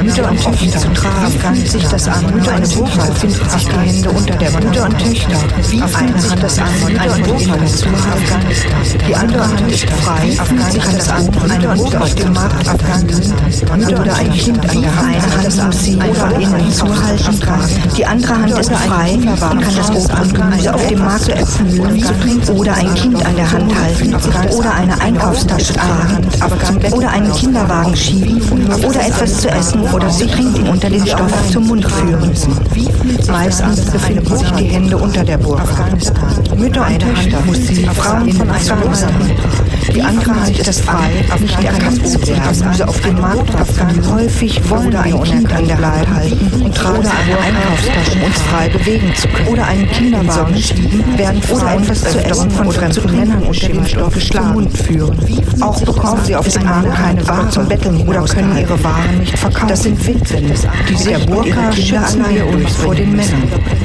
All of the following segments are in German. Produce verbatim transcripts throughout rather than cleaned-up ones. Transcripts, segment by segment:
Mütter und Töchter zu tragen, sich das an. Mütter eine Burka finden sich die Hände unter der Mütter und Töchter. Wie eine Hand das an, eine Burka dazu Afghanistan. Die andere Hand ist frei, sich das an, eine Burka auf dem Markt Afghanistan. Mütter oder ein Kind an der Hand, eine Hand muss sie von innen zuhalten tragen. Die andere Hand ist frei und kann das Obst und Gemüse auf dem Markt erfüllen oder ein Kind an der Hand halten oder eine Einkaufstasche tragen oder einen Kinderwagen schieben oder etwas zu essen oder zu trinken unter den Stoff zum Mund führen. Meistens befinden sich die Hände unter der Burka. Mütter und Töchter, Frauen von Afghanistan. Die andere Hand ist frei, nicht erkannt zu werden. Also auf dem Markt Afghanistan. Häufig wollen wir ein Kind an der Hand halten und tragen eine Einkaufstasche, um uns frei bewegen zu können. Oder einen Kinderwagen schieben, werden oder etwas zu essen von fremden Männern unter dem Stoff zum Mund führen. Auch bekommen sie auf dem Markt keine Ware zum Betteln oder können ihre Waren nicht verkaufen. Das sind Witwen, die sich der Burka schützen wir uns vor den Männern.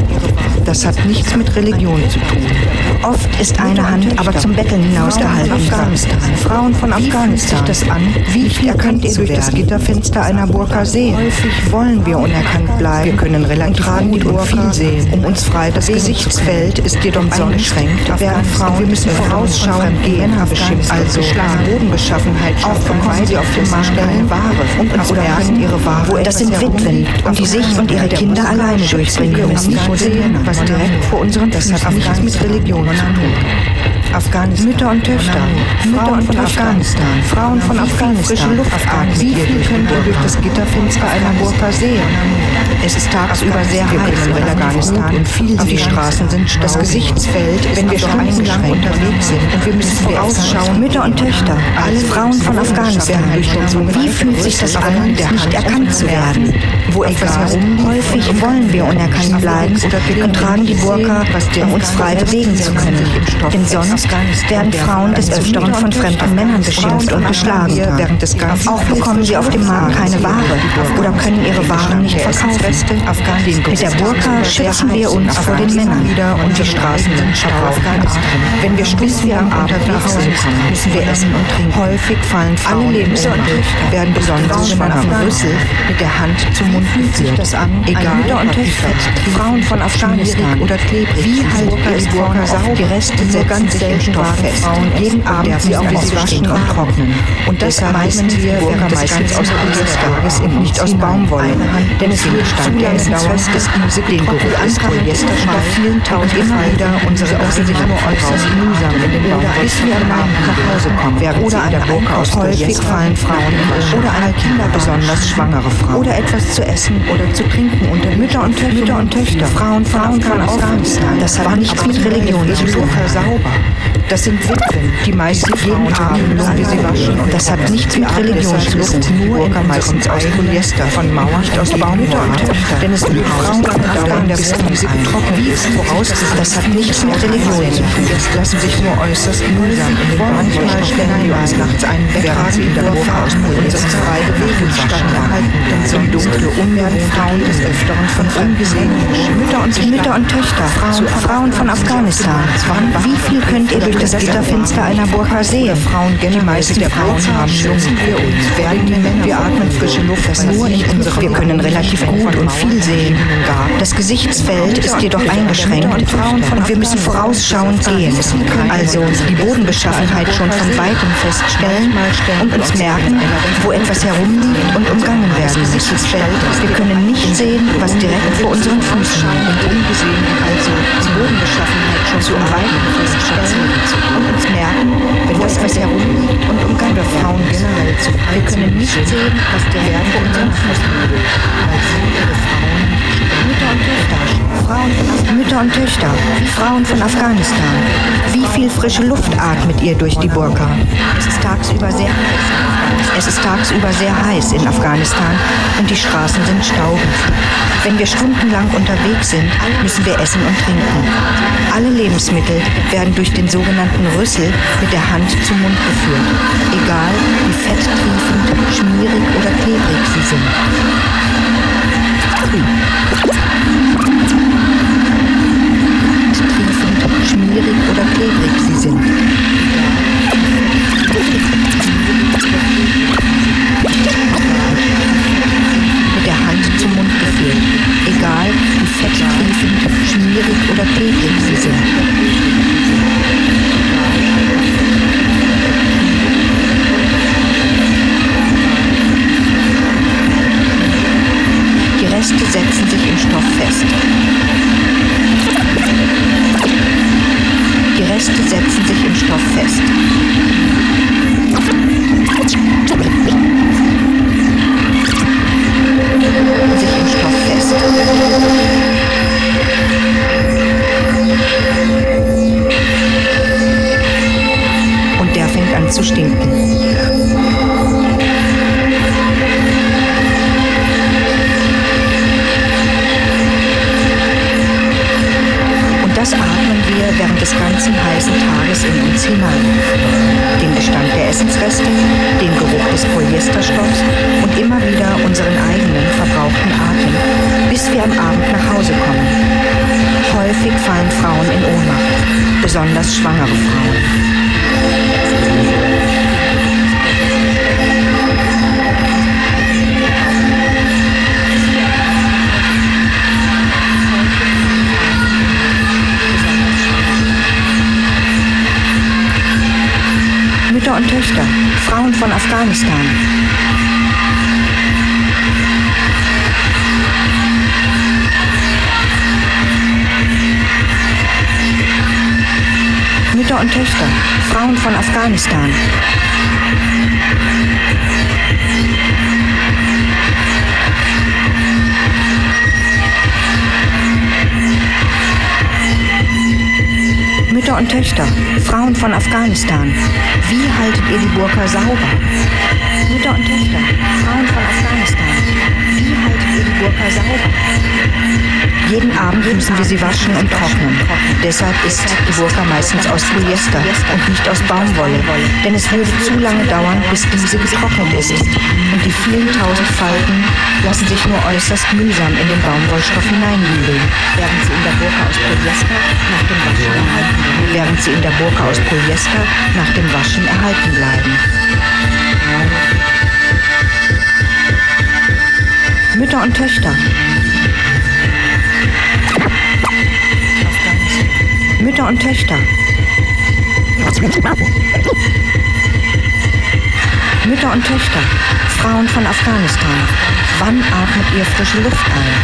Das hat nichts mit Religion zu tun. Oft ist eine Hand aber zum Betteln hinausgehalten. Afghanistan. Frauen von Afghanistan sich das an, wie viel erkannt ihr durch das Gitterfenster einer Burka sehen. Häufig wollen wir unerkannt bleiben. Wir können relativ gut und viel sehen, um uns frei. Das Gesichtsfeld ist jedoch eingeschränkt. Während Frauen, wir müssen vorausschauend gehen, beschimpft, also Bodenbeschaffenheit schaffen, weil sie auf dem Markt keine Ware und uns merken ihre Ware. Das sind Witwen, und die sich und ihre Kinder alleine durchbringen müssen. Was direkt vor unseren Füßen hat nichts mit Religion zu tun. Afghanistan. Mütter und Töchter, Frauen von Afghanistan, Frauen von Afghanistan, frische Luftfahrt. Wie viel könnt ihr durch das Gitterfenster einer Burka sehen? Es ist tagsüber sehr heiß in Afghanistan und viel die Straßen sind staubig. Das Gesichtsfeld, wenn wir stundenlang unterwegs sind und wir müssen vorausschauen. Mütter und Töchter, alle Frauen von Afghanistan. Wie fühlt sich das an, nicht erkannt zu werden? Wo etwas herumliegt, häufig wollen wir unerkannt bleiben und tragen die Burka, um uns frei bewegen zu können. Denn sonst werden Frauen des Öfteren von fremden Männern beschimpft und geschlagen. Auch bekommen sie auf dem Markt keine Ware oder können ihre Waren nicht verkaufen. Mit der Burka schützen wir uns vor den Männern und die Straßen sind staubig. Wenn wir stundenlang unterwegs sind, müssen wir essen und trinken. Häufig fallen Frauen alle Lebensmittel, werden besonders genannten Rüssel mit der Hand zum Mund geführt. Das an, egal ob die Fett, Frauen von Afghanistan oder klebrig. Wie halten wir die Burka sauber? Die Reste nur ganz selten fest. Jeden Abend sie auch sie waschen und trocknen. Und deshalb meinen wir Burka meistens aus Polyester und nicht aus Baumwolle. Denn es wird standesfest ist den Geruch des Polyesterstoff vielen tausend immer wieder unsere Versicherung äußerst mühsam in den Bauch, bis wir am Abend nach Hause kommen. Oder eine Burka aus häufig fallen Frauen oder eine Kinder, besonders schwangere Frauen. Oder etwas zu essen oder zu trinken unter Mütter und Töchter, Mütter und Töchter, Frauen, Frauen von Afghanistan. Das hat nichts mit Religion zu tun. Sauber. Das sind Witwen, die meisten jeden Abend müssen wir sie waschen. Und das hat nichts mit Religion zu tun. Nur in meistens aus Polyester, von Mauern, nicht aus Baumwolle. Denn es gibt Frauen, die der Wiese getrocknet ist. Vorausgesetzt, das hat nichts mit Religion zu tun. Lassen sich nur äußerst mühsam in den Manchmal stellen wir uns nachts einen Bett, während sie in der Burka aus uns frei bewegen statt erhalten. Denn so dunkle Umwelt Frauen des Öfteren von ungesehenen Mütter und Mütter und Töchter, Frauen, Frauen von Afghanistan. Wie viel könnt ihr durch das Gitterfenster einer Burka sehen? Frauen, die meisten der Frauen haben Lungen. Wir uns werden die Männer, wir atmen frische Luft, das nur in unsere. Wir können relativ gut und viel sehen. Das Gesichtsfeld ist jedoch eingeschränkt und wir müssen vorausschauend gehen. Also die Bodenbeschaffenheit schon von weitem feststellen und uns merken, wo etwas herumliegt und umgangen werden muss. Wir können nicht sehen, was direkt vor unseren Füßen liegt. Und ungesehen, also die Bodenbeschaffenheit schon zu weitem feststellen und uns merken, wenn das was herumliegt und umgangen wird. Frauen generell zu. Wir können nicht sehen, was direkt vor unseren Füßen liegt, weil sie ihre Frauen Mütter und Töchter, Frauen von Mütter und Töchter, Frauen von Afghanistan. Wie viel frische Luft atmet ihr durch die Burka? Es ist tagsüber sehr heiß. Es ist tagsüber sehr heiß in Afghanistan und die Straßen sind staubig. Wenn wir stundenlang unterwegs sind, müssen wir essen und trinken. Alle Lebensmittel werden durch den sogenannten Rüssel mit der Hand zum Mund geführt, egal wie fetttriefend, schmierig oder klebrig sie sind. Triefend, schmierig oder klebrig sie sind. Mit als wir am Abend nach Hause kommen. Häufig fallen Frauen in Ohnmacht, besonders schwangere Frauen. Mütter und Töchter, Frauen von Afghanistan. Mütter und Töchter, Frauen von Afghanistan. Mütter und Töchter, Frauen von Afghanistan. Wie haltet ihr die Burka sauber? Mütter und Töchter, Frauen von Afghanistan. Wie haltet ihr die Burka sauber? Jeden Abend müssen wir sie waschen und trocknen. Deshalb ist die Burka meistens aus Polyester und nicht aus Baumwolle, denn es würde zu lange dauern, bis diese getrocknet ist. Und die vielen tausend Falten lassen sich nur äußerst mühsam in den Baumwollstoff hineinwühlen, während sie in der Burka aus Polyester nach dem Waschen erhalten bleiben. Während sie in der Burka aus Polyester nach dem Waschen erhalten bleiben. Mütter und Töchter. Mütter und Töchter. Mütter und Töchter, Frauen von Afghanistan. Wann atmet ihr frische Luft ein?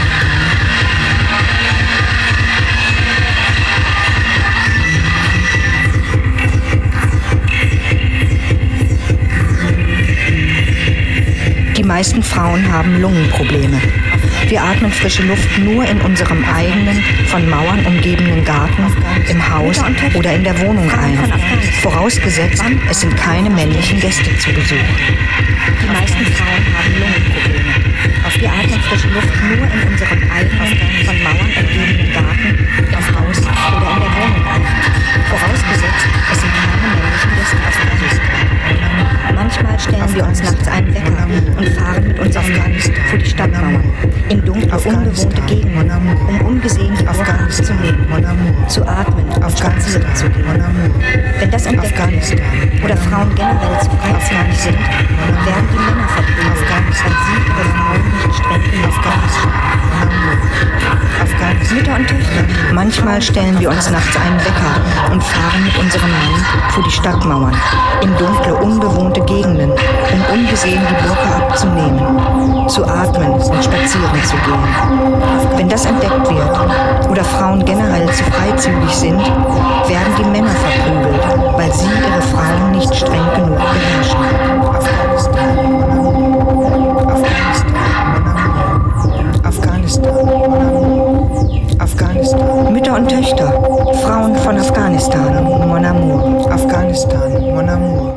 Die meisten Frauen haben Lungenprobleme. Wir atmen frische Luft nur in unserem eigenen, von Mauern umgebenen Garten, im Haus oder in der Wohnung ein. Vorausgesetzt, es sind keine männlichen Gäste zu Besuch. Die meisten Frauen haben Lungenprobleme. Wir atmen frische Luft nur in unserem eigenen, von Mauern umgebenen Garten, im Haus oder in der Wohnung ein. Vorausgesetzt, es sind keine männlichen Gäste zu Besuch. Manchmal stellen wir uns nachts einen Wecker und fahren mit unserem Land vor die Stadtmauern, in dunkle, unbewohnte Gegenden, um ungesehen die Burka abzunehmen, zu atmen und spazieren zu gehen. Wenn das entdeckt wird oder Frauen generell zu freizügig sind, werden die Männer verprügelt, weil sie ihre Frauen nicht streng genug beherrschen. Mütter und Töchter. Manchmal stellen wir uns nachts einen Wecker und fahren mit unserem Mann vor die Stadtmauern, in dunkle, unbewohnte Gegenden, um ungesehen die Burka abzunehmen, zu atmen und spazieren zu gehen. Wenn das entdeckt wird oder Frauen generell zu freizügig sind, werden die Männer verprügelt, weil sie ihre Frauen nicht streng genug beherrschen. Afghanistan. Afghanistan. Afghanistan. Mütter und Töchter, Frauen von Afghanistan. Mon amour. Afghanistan. Mon amour.